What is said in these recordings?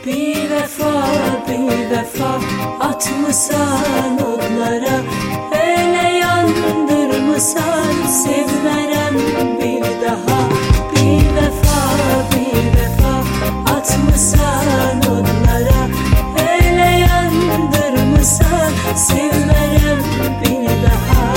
Bir vefa atmısan odlara, hele yandırmısan sevmerem bir daha. Bir vefa atmısan odlara, hele yandırmısan sevmerem bir daha.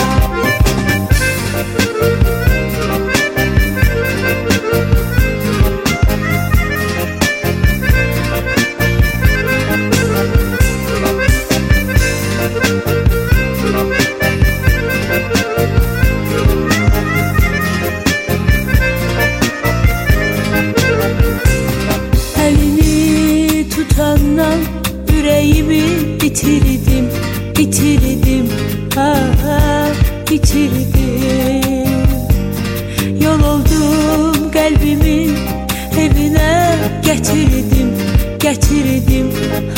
Elini tutandan yüreğimi bitirdim, bitirdim. Yol oldum kalbimin evine, getirdim, getirdim.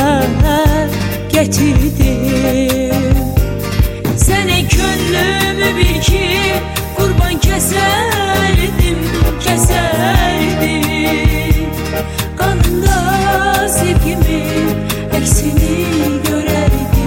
Seni gönlümü bil ki kurban keserdim. Kanında sevgimin eksini görerdim.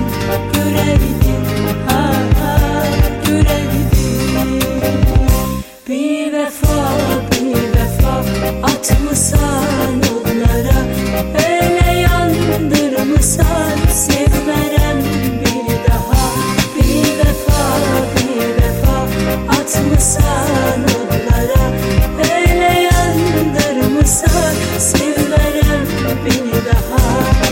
Bir vefa atmısan odlara, hele yandırmısan sevmerem bir daha. Bir vefa atmısan odlara, hele yandırmısan sevmerem bir daha.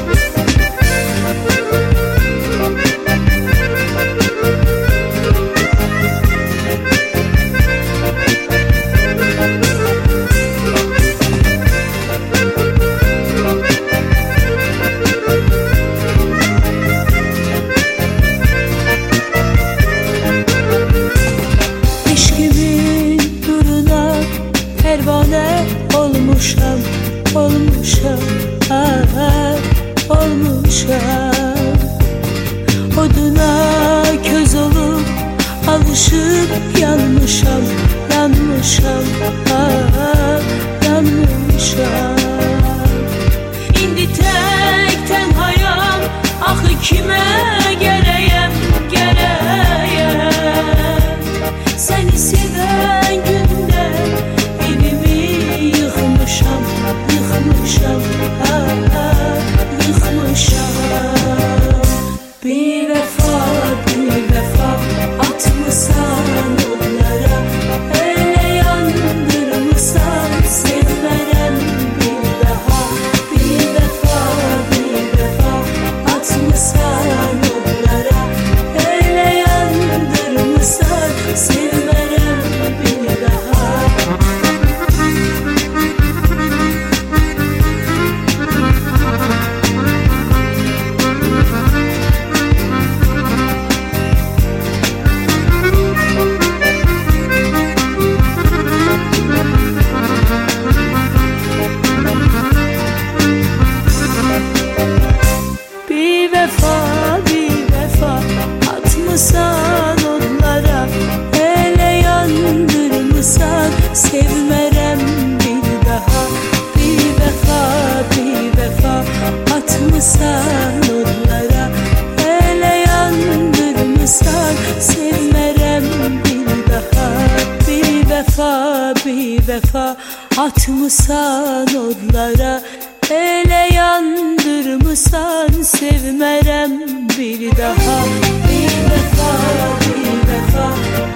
Pervane olmuşam, oduna köz olup alışıp yanmışam. İndi tek tenhayam, axı kime geleyem. Seni seven günde evimi yıkmışam. Bir vefa atmısan odlara, hele yandırmısan sevmerem bir daha. Bir vefa atmısan odlara, hele yandırmısan sevmerem bir daha. Bir vefa atmısan odlara, hele yandırmısan sevmerem bir daha. Bir vefa atmısan odlara, hele yandırmısan sevmerem bir daha. Bir vefa atmısan odlara, hele yandırmısan sevmerem bir daha. Bir vefa